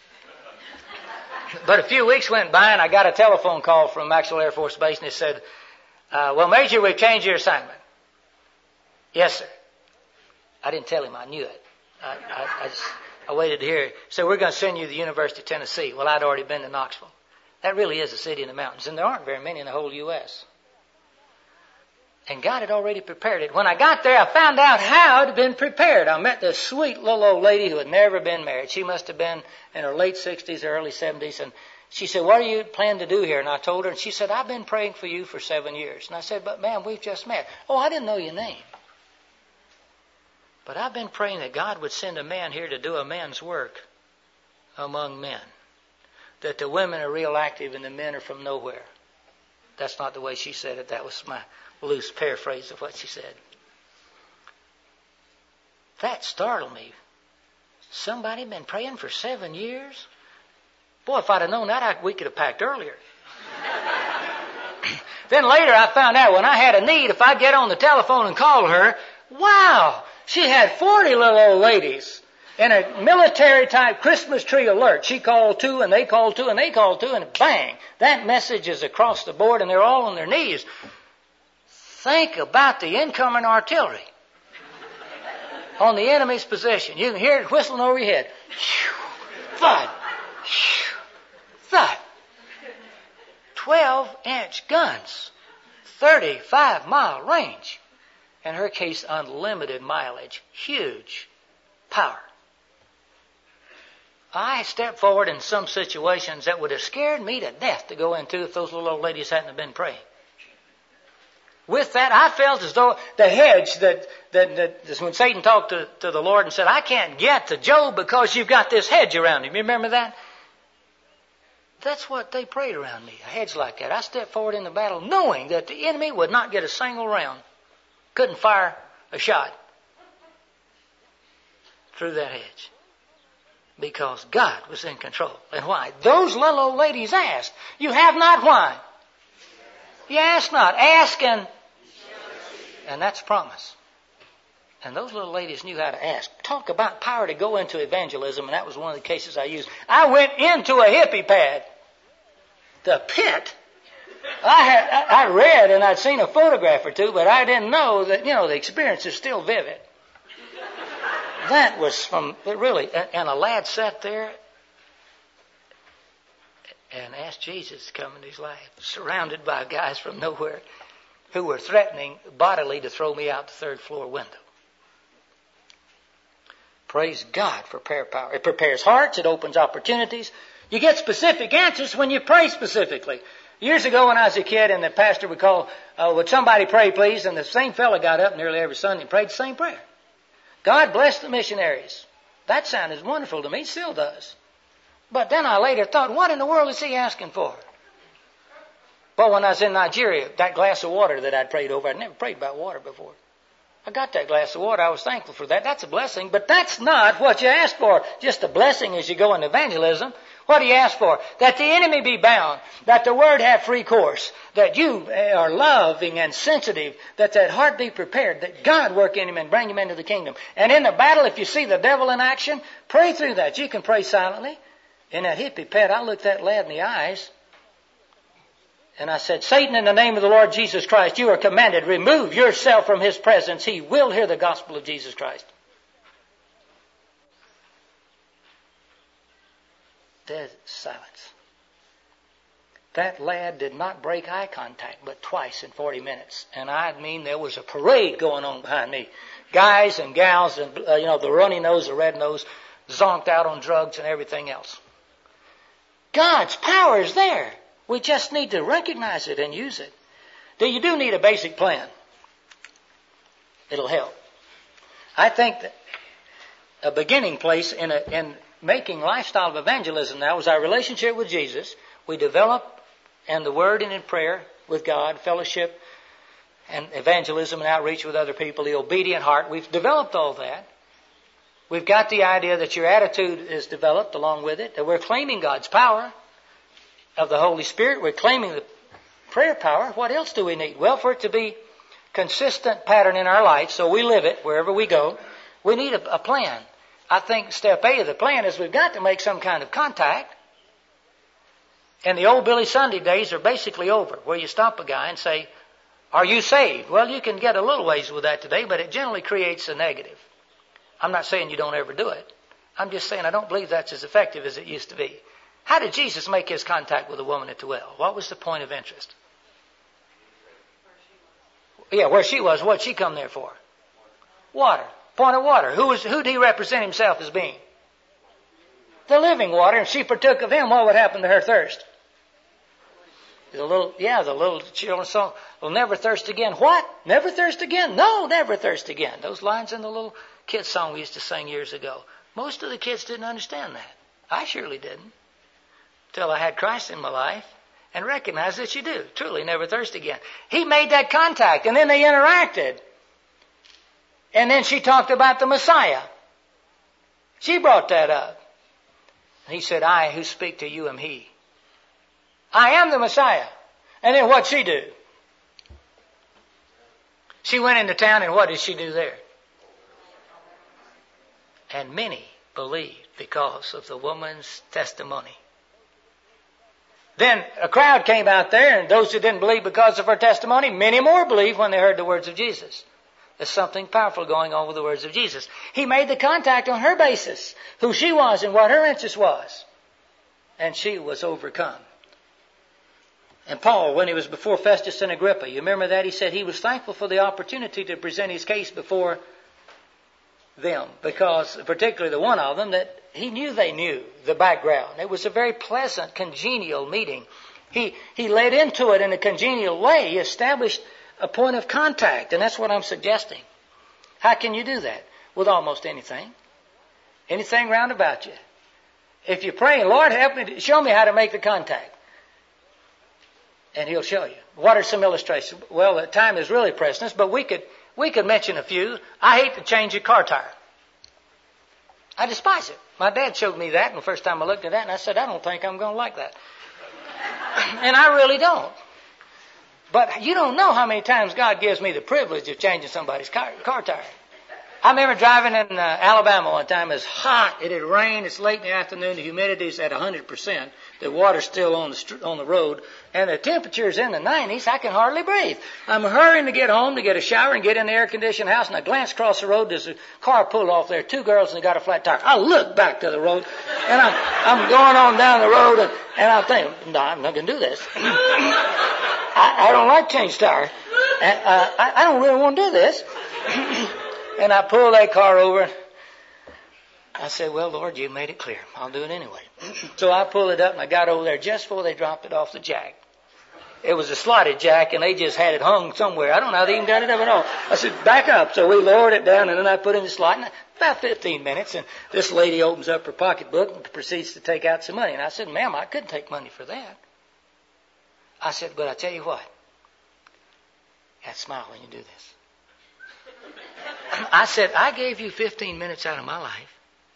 But a few weeks went by, and I got a telephone call from Maxwell Air Force Base, and it said, uh, well, Major, we've changed your assignment. Yes, sir. I didn't tell him. I knew it. I, I, I, just, I waited to hear it. So we're going to send you to the University of Tennessee. Well, I'd already been to Knoxville. That really is a city in the mountains, and there aren't very many in the whole U S And God had already prepared it. When I got there, I found out how it had been prepared. I met this sweet little old lady who had never been married. She must have been in her late sixties or early seventies. And she said, what do you plan to do here? And I told her, and she said, I've been praying for you for seven years. And I said, but ma'am, we've just met. Oh, I didn't know your name. But I've been praying that God would send a man here to do a man's work among men. That the women are real active and the men are from nowhere. That's not the way she said it. That was my loose paraphrase of what she said. That startled me. Somebody been praying for seven years? Boy, if I'd have known that, I, we could have packed earlier. Then later I found out when I had a need, if I get on the telephone and call her, wow, she had forty little old ladies in a military-type Christmas tree alert. She called two, and they called two, and they called two, and bang, that message is across the board, and they're all on their knees. Think about the incoming artillery on the enemy's position. You can hear it whistling over your head. Thud. Thud. twelve-inch guns. thirty-five mile range. In her case, unlimited mileage. Huge power. I stepped forward in some situations that would have scared me to death to go into if those little old ladies hadn't been praying. With that, I felt as though the hedge that, that, that when Satan talked to, to the Lord and said, I can't get to Job because you've got this hedge around him. You remember that? That's what they prayed around me, a hedge like that. I stepped forward in the battle knowing that the enemy would not get a single round. Couldn't fire a shot through that hedge. Because God was in control. And why? Those little old ladies asked. You have not why? You ask not. Ask and... And that's promise. And those little ladies knew how to ask. Talk about power to go into evangelism, and that was one of the cases I used. I went into a hippie pad. The pit. I had I read and I'd seen a photograph or two, but I didn't know that, you know, the experience is still vivid. That was from, really, and a lad sat there and asked Jesus to come into his life, surrounded by guys from nowhere who were threatening bodily to throw me out the third floor window. Praise God for prayer power. It prepares hearts. It opens opportunities. You get specific answers when you pray specifically. Years ago when I was a kid and the pastor would call, uh, would somebody pray please? And the same fella got up nearly every Sunday and prayed the same prayer. God bless the missionaries. That sounded wonderful to me. It still does. But then I later thought, what in the world is he asking for? Well, when I was in Nigeria, that glass of water that I'd prayed over, I'd never prayed about water before. I got that glass of water. I was thankful for that. That's a blessing. But that's not what you ask for. Just a blessing as you go in evangelism. What do you ask for? That the enemy be bound. That the word have free course. That you are loving and sensitive. That that heart be prepared. That God work in him and bring him into the kingdom. And in the battle, if you see the devil in action, pray through that. You can pray silently. In that hippie pet, I looked that lad in the eyes. And I said, Satan, in the name of the Lord Jesus Christ, you are commanded, remove yourself from his presence. He will hear the gospel of Jesus Christ. Dead silence. That lad did not break eye contact but twice in forty minutes. And I mean, there was a parade going on behind me. Guys and gals and, uh, you know, the runny nose, the red nose, zonked out on drugs and everything else. God's power is there. We just need to recognize it and use it. Do you do need a basic plan? It'll help. I think that a beginning place in, a, in making lifestyle of evangelism now is our relationship with Jesus. We develop in the Word and in prayer with God, fellowship and evangelism and outreach with other people, the obedient heart. We've developed all that. We've got the idea that your attitude is developed along with it, that we're claiming God's power of the Holy Spirit. We're claiming the prayer power. What else do we need? Well, for it to be consistent pattern in our life, so we live it wherever we go, we need a, a plan. I think step A of the plan is we've got to make some kind of contact. And the old Billy Sunday days are basically over, where you stop a guy and say, are you saved? Well, you can get a little ways with that today, but it generally creates a negative. I'm not saying you don't ever do it. I'm just saying I don't believe that's as effective as it used to be. How did Jesus make his contact with the woman at the well? What was the point of interest? Yeah, where she was. What'd she come there for? Water. Point of water. Who was, who did he represent himself as being? The living water. And she partook of him. What would happen to her thirst? The little, yeah, the little children's song, will never thirst again. What? Never thirst again? No, never thirst again. Those lines in the little kids' song we used to sing years ago. Most of the kids didn't understand that. I surely didn't. Till I had Christ in my life and recognized that you do. Truly never thirst again. He made that contact and then they interacted. And then she talked about the Messiah. She brought that up. He said, I who speak to you am he. I am the Messiah. And then what'd she do? She went into town and what did she do there? And many believed because of the woman's testimony. Then a crowd came out there, and those who didn't believe because of her testimony, many more believed when they heard the words of Jesus. There's something powerful going on with the words of Jesus. He made the contact on her basis, who she was and what her interest was. And she was overcome. And Paul, when he was before Festus and Agrippa, you remember that? He said he was thankful for the opportunity to present his case before them, because particularly the one of them, that he knew they knew the background. It was a very pleasant, congenial meeting. He he led into it in a congenial way. He established a point of contact, and that's what I'm suggesting. How can you do that? With almost anything. Anything round about you. If you're praying, Lord, help me, to, show me how to make the contact. And He'll show you. What are some illustrations? Well, the time is really pressing us, but we could, we could mention a few. I hate to change a car tire. I despise it. My dad showed me that, and the first time I looked at that, and I said, I don't think I'm going to like that. And I really don't. But you don't know how many times God gives me the privilege of changing somebody's car, car tire. I remember driving in uh, Alabama one time. It was hot. It had rained. It's late in the afternoon. The humidity's at one hundred percent. The water's still on the st- on the road. And the temperature's in the nineties. I can hardly breathe. I'm hurrying to get home to get a shower and get in the air-conditioned house. And I glance across the road. There's a car pulled off there. Two girls, and they got a flat tire. I look back to the road. And I'm, I'm going on down the road. And, and I'm thinking, no, I'm not going to do this. I, I don't like change tires. And, uh, I, I don't really want to do this. And I pulled that car over. I said, well, Lord, you made it clear. I'll do it anyway. So I pulled it up, and I got over there just before they dropped it off the jack. It was a slotted jack, and they just had it hung somewhere. I don't know how they even got it up at all. I said, back up. So we lowered it down, and then I put it in the slot. And about fifteen minutes, and this lady opens up her pocketbook and proceeds to take out some money. And I said, ma'am, I couldn't take money for that. I said, but I tell you what. You have to smile when you do this. I said, I gave you fifteen minutes out of my life.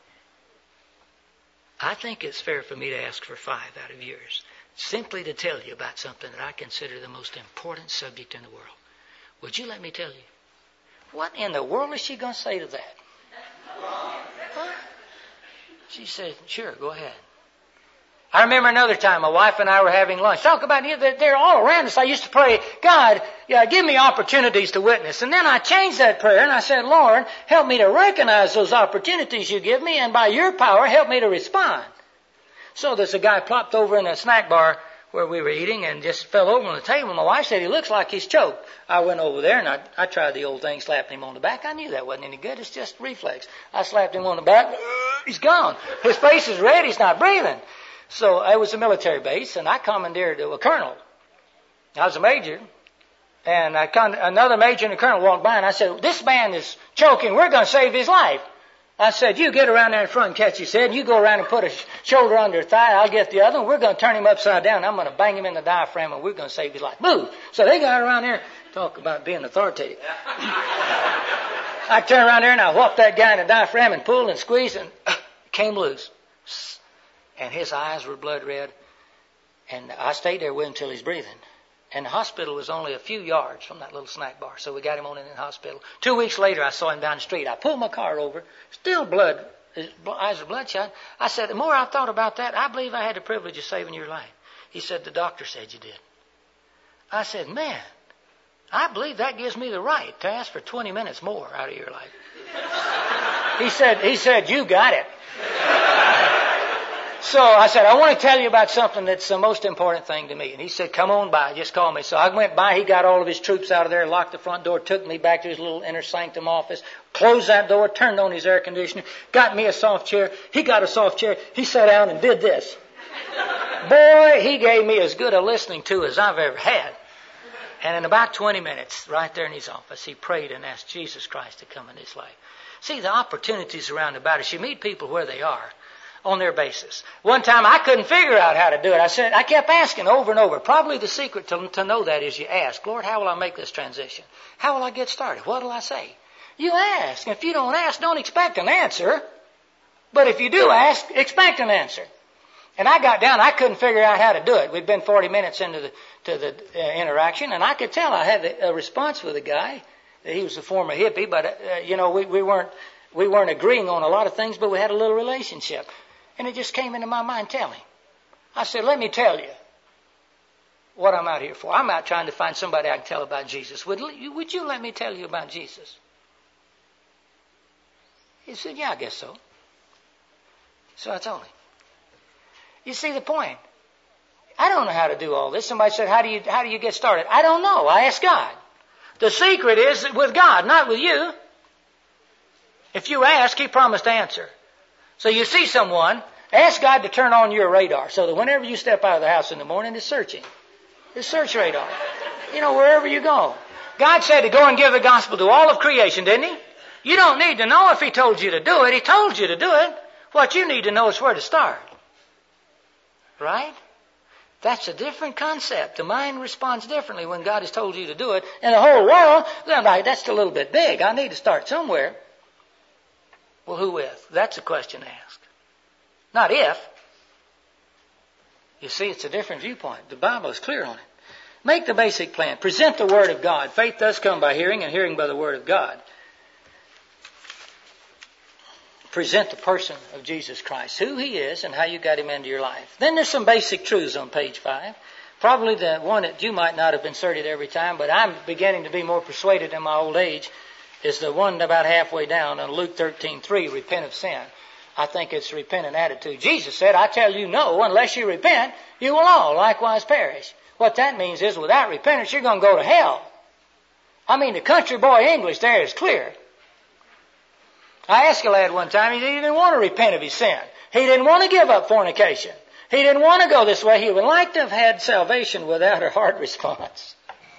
I think it's fair for me to ask for five out of yours, simply to tell you about something that I consider the most important subject in the world. Would you let me tell you? What in the world is she going to say to that? Huh? She said, sure, go ahead. I remember another time my wife and I were having lunch. Talk about it. They're all around us. I used to pray, God, yeah, give me opportunities to witness. And then I changed that prayer and I said, Lord, help me to recognize those opportunities you give me, and by your power, help me to respond. So there's a guy plopped over in a snack bar where we were eating and just fell over on the table. My wife said, he looks like he's choked. I went over there and I, I tried the old thing, slapped him on the back. I knew that wasn't any good. It's just reflex. I slapped him on the back. He's gone. His face is red. He's not breathing. So it was a military base, and I commandeered a colonel. I was a major, and I con- another major and a colonel walked by, and I said, this man is choking. We're going to save his life. I said, you get around there in front and catch his head. You go around and put a sh- shoulder under a thigh. I'll get the other one. We're going to turn him upside down. I'm going to bang him in the diaphragm, and we're going to save his life. Move. So they got around there, talk about being authoritative. I turned around there, and I whopped that guy in the diaphragm and pulled and squeezed, and uh, came loose. And his eyes were blood red. And I stayed there with him till he's breathing. And the hospital was only a few yards from that little snack bar. So we got him on in the hospital. Two weeks later, I saw him down the street. I pulled my car over. Still blood. His eyes were bloodshot. I said, the more I thought about that, I believe I had the privilege of saving your life. He said, the doctor said you did. I said, man, I believe that gives me the right to ask for twenty minutes more out of your life. He said, he said, you got it. So I said, I want to tell you about something that's the most important thing to me. And he said, come on by, just call me. So I went by, he got all of his troops out of there, locked the front door, took me back to his little inner sanctum office, closed that door, turned on his air conditioner, got me a soft chair. He got a soft chair. He sat down and did this. Boy, he gave me as good a listening to as I've ever had. And in about twenty minutes, right there in his office, he prayed and asked Jesus Christ to come in his life. See, the opportunities around about us, you meet people where they are, on their basis. One time I couldn't figure out how to do it. I said, I kept asking over and over. Probably the secret to, to know that is you ask, Lord, how will I make this transition? How will I get started? What will I say? You ask. If you don't ask, don't expect an answer. But if you do ask, expect an answer. And I got down, I couldn't figure out how to do it. We'd been forty minutes into the, to the uh, interaction, and I could tell I had a response with the guy. He was a former hippie, but, uh, you know, we, we weren't, we weren't agreeing on a lot of things, but we had a little relationship. And it just came into my mind, tell him. I said, let me tell you what I'm out here for. I'm out trying to find somebody I can tell about Jesus. Would, would you let me tell you about Jesus? He said, yeah, I guess so. So I told him. You see the point? I don't know how to do all this. Somebody said, how do you, how do you get started? I don't know. I ask God. The secret is with God, not with you. If you ask, He promised to answer. So you see someone, ask God to turn on your radar so that whenever you step out of the house in the morning, it's searching. It's search radar. You know, wherever you go. God said to go and give the gospel to all of creation, didn't He? You don't need to know if He told you to do it. He told you to do it. What you need to know is where to start. Right? That's a different concept. The mind responds differently when God has told you to do it. And the whole world, they're like, that's a little bit big. I need to start somewhere. Well, who with? That's a question to ask. Not if. You see, it's a different viewpoint. The Bible is clear on it. Make the basic plan. Present the Word of God. Faith does come by hearing, and hearing by the Word of God. Present the person of Jesus Christ, who He is and how you got Him into your life. Then there's some basic truths on page five. Probably the one that you might not have inserted every time, but I'm beginning to be more persuaded in my old age, is the one about halfway down on Luke thirteen three, repent of sin. I think it's repentant attitude. Jesus said, I tell you no, unless you repent, you will all likewise perish. What that means is without repentance, you're going to go to hell. I mean, the country boy English there is clear. I asked a lad one time, he didn't want to repent of his sin. He didn't want to give up fornication. He didn't want to go this way. He would like to have had salvation without a heart response.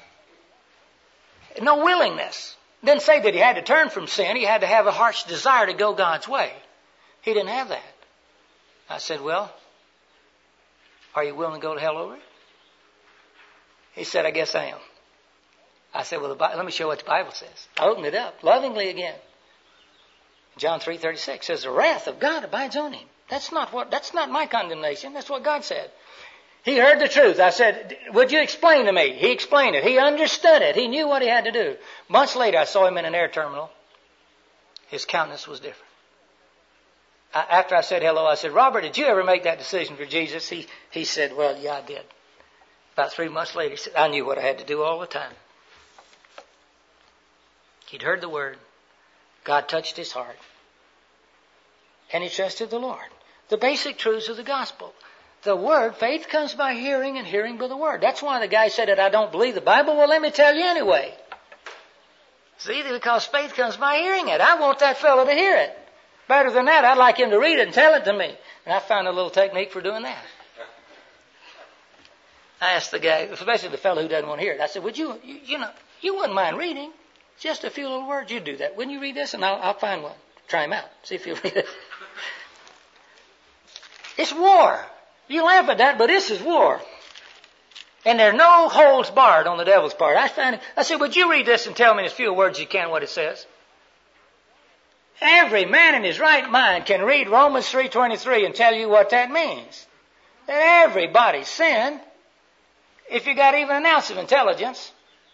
No willingness. Didn't say that he had to turn from sin. He had to have a heart's desire to go God's way. He didn't have that. I said, well, are you willing to go to hell over it? He said, I guess I am. I said, well, the Bible, let me show you what the Bible says. I opened it up lovingly again. John three thirty-six says, the wrath of God abides on him. That's not what, that's not my condemnation. That's what God said. He heard the truth. I said, would you explain to me? He explained it. He understood it. He knew what he had to do. Months later, I saw him in an air terminal. His countenance was different. I, after I said hello, I said, Robert, did you ever make that decision for Jesus? He, he said, well, yeah, I did. About three months later, he said, I knew what I had to do all the time. He'd heard the word. God touched his heart. And he trusted the Lord. The basic truths of the gospel. The word, faith comes by hearing and hearing by the word. That's why the guy said that I don't believe the Bible. Well, let me tell you anyway. See, because faith comes by hearing it. I want that fellow to hear it. Better than that, I'd like him to read it and tell it to me. And I found a little technique for doing that. I asked the guy, especially the fellow who doesn't want to hear it, I said, would you, you, you know, you wouldn't mind reading. Just a few little words, you'd do that. Wouldn't you read this? And I'll, I'll find one. Try him out. See if he'll read it. It's war. You laugh at that, but this is war. And there are no holds barred on the devil's part. I found it. I said, would you read this and tell me in as few words you can what it says? Every man in his right mind can read Romans three twenty-three and tell you what that means. That everybody's sinned. If you got even an ounce of intelligence,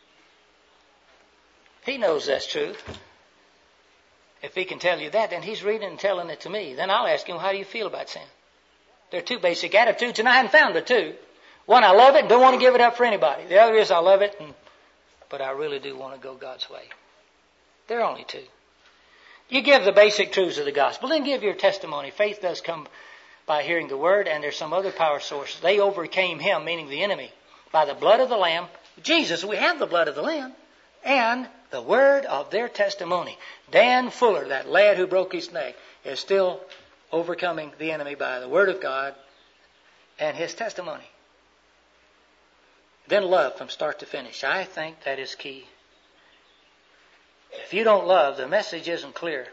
he knows that's true. If he can tell you that, then he's reading and telling it to me. Then I'll ask him, how do you feel about sin? There are two basic attitudes, and I hadn't found the two. One, I love it and don't want to give it up for anybody. The other is, I love it, and, but I really do want to go God's way. There are only two. You give the basic truths of the gospel, then give your testimony. Faith does come by hearing the word, and there's some other power sources. They overcame him, meaning the enemy, by the blood of the Lamb. Jesus, we have the blood of the Lamb, and the word of their testimony. Dan Fuller, that lad who broke his neck, is still overcoming the enemy by the word of God and his testimony. Then love from start to finish. I think that is key. If you don't love, the message isn't clear.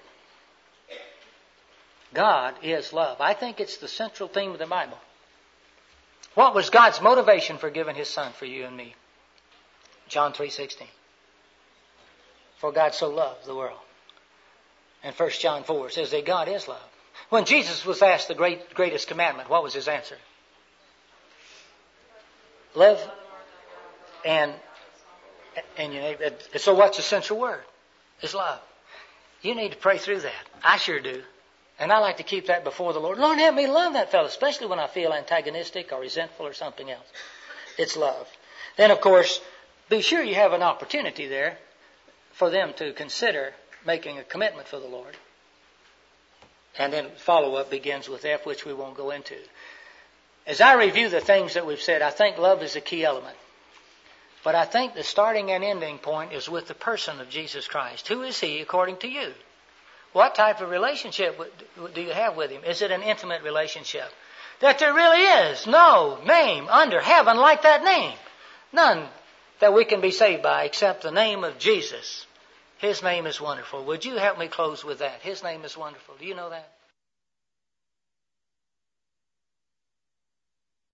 God is love. I think it's the central theme of the Bible. What was God's motivation for giving his son for you and me? John three sixteen. For God so loved the world. And First John four says that God is love. When Jesus was asked the great, greatest commandment, what was his answer? Love and, and you know, so what's the central word? It's love. You need to pray through that. I sure do. And I like to keep that before the Lord. Lord, help me love that fellow, especially when I feel antagonistic or resentful or something else. It's love. Then, of course, be sure you have an opportunity there for them to consider making a commitment for the Lord. And then follow-up begins with F, which we won't go into. As I review the things that we've said, I think love is a key element. But I think the starting and ending point is with the person of Jesus Christ. Who is he according to you? What type of relationship do you have with him? Is it an intimate relationship? That there really is no name under heaven like that name. None that we can be saved by except the name of Jesus. His name is wonderful. Would you help me close with that? His name is wonderful. Do you know that?